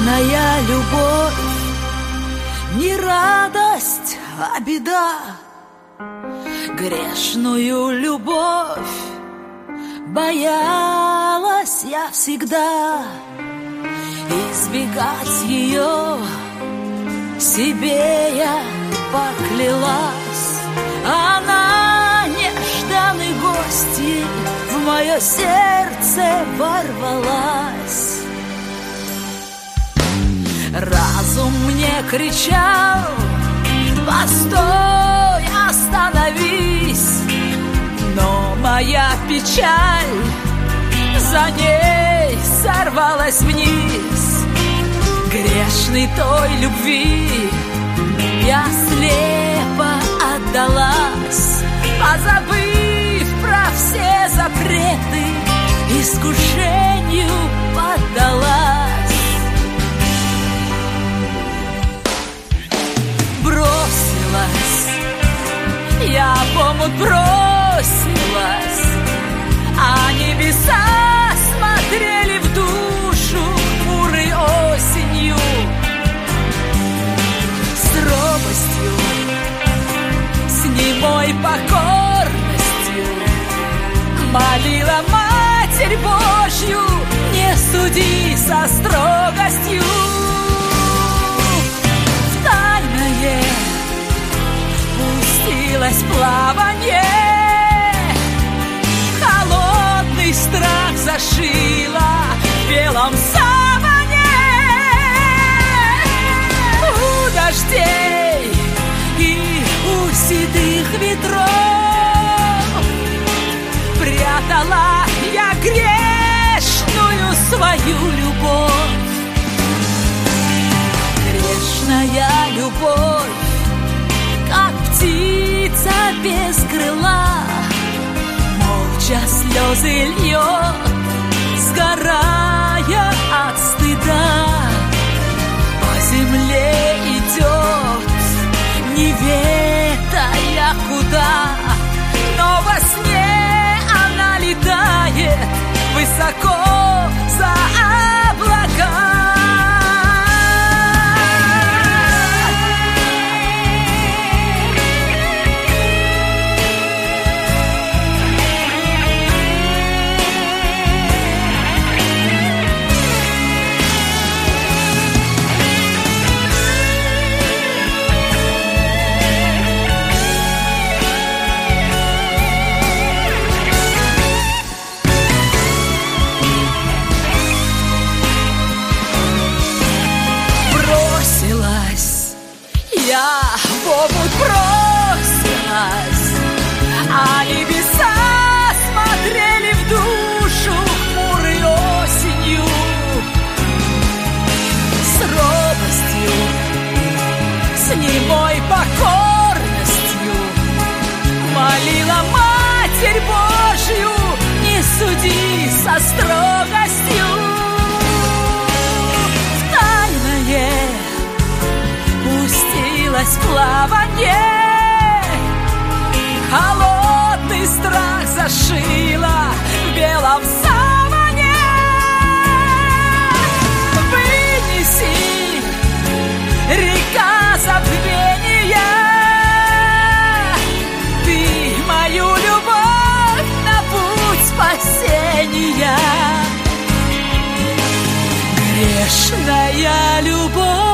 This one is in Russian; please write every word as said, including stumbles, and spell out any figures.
Грешная любовь, не радость, а беда. Грешную любовь боялась я всегда. Избегать ее себе я поклялась. Она нежданной гостьей в мое сердце ворвалась. Разум мне кричал: постой, остановись. Но моя печаль за ней сорвалась вниз. Грешной той любви я слепо отдалась, позабыв про все запреты, искушению поддалась. Бросилась, я в омут бросилась, а небеса смотрели в душу хмурой осенью. С робостью, с немой покорностью молила Матерь Божью: не суди со строгостью. В тайное пустилось плаванье, холодный страх зашила в белом саване. У дождей и у седых ветров прятала я грешную свою любовь. Грешная любовь, как птица без крыла, молча слезы льет, сгорая от стыда. По земле идет, не ведая куда, но во сне она летает высоко за облака. Я в омут бросилась, а небеса смотрели в душу хмурой осенью. С робостью, с немой покорностью молила Матерь Божью: не суди со строгостью. В тайное пустилось плаванье, холодный страх зашила в белом саване. Вынеси, река забвения, ты мою любовь на путь спасения. Грешная любовь,